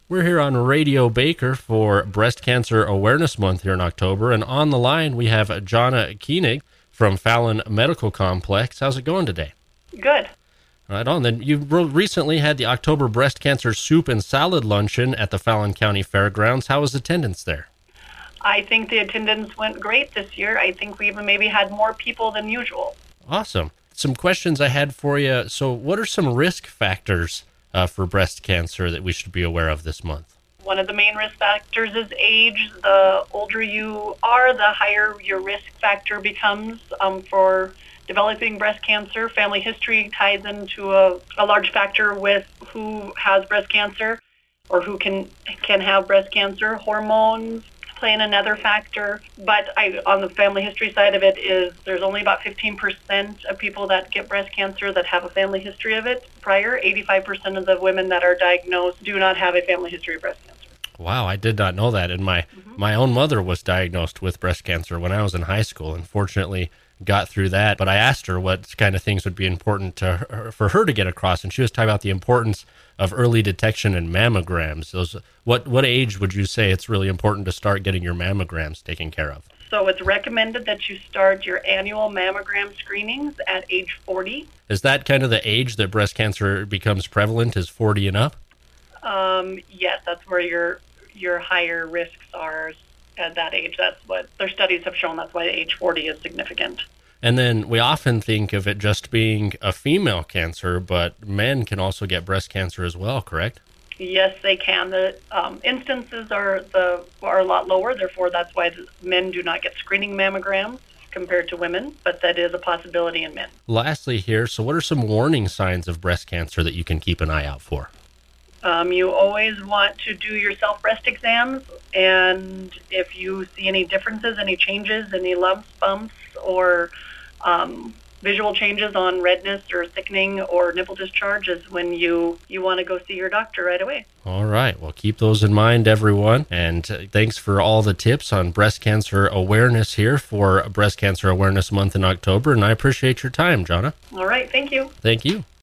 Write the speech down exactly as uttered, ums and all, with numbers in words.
We're here on Radio Baker for Breast Cancer Awareness Month here in October, and on the line we have Jonna Koenig from Fallon Medical Complex. How's it going today? Good. Right on. Then you recently had the October Breast Cancer Soup and Salad Luncheon at the Fallon County Fairgrounds. How was attendance there? I think the attendance went great this year. I think we even maybe had more people than usual. Awesome. Some questions I had for you. So what are some risk factors uh, for breast cancer that we should be aware of this month? One of the main risk factors is age. The older you are, the higher your risk factor becomes um, for developing breast cancer. Family history ties into a, a large factor with who has breast cancer or who can can have breast cancer. Hormones play in another factor, but I, on the family history side of it is there's only about fifteen percent of people that get breast cancer that have a family history of it prior. eighty-five percent of the women that are diagnosed do not have a family history of breast cancer. Wow, I did not know that. And my, mm-hmm. my own mother was diagnosed with breast cancer when I was in high school, and fortunately got through that. But I asked her what kind of things would be important to her, for her to get across, and she was talking about the importance of early detection and mammograms. Those, what what age would you say it's really important to start getting your mammograms taken care of? So it's recommended that you start your annual mammogram screenings at age forty. Is that kind of the age that breast cancer becomes prevalent, is forty and up? Um, yes, that's where your your higher risks are at that age. That's what their studies have shown. That's why age forty is significant. And then we often think of it just being a female cancer, but men can also get breast cancer as well, correct? Yes, they can. The um, instances are the are a lot lower. Therefore, that's why the men do not get screening mammograms compared to women, but that is a possibility in men. Lastly here, so what are some warning signs of breast cancer that you can keep an eye out for? Um, you always want to do your self-breast exams, and if you see any differences, any changes, any lumps, bumps, or um, visual changes on redness or thickening or nipple discharge is when you, you want to go see your doctor right away. All right. Well, keep those in mind, everyone. And uh, thanks for all the tips on breast cancer awareness here for Breast Cancer Awareness Month in October. And I appreciate your time, Jonna. All right. Thank you. Thank you.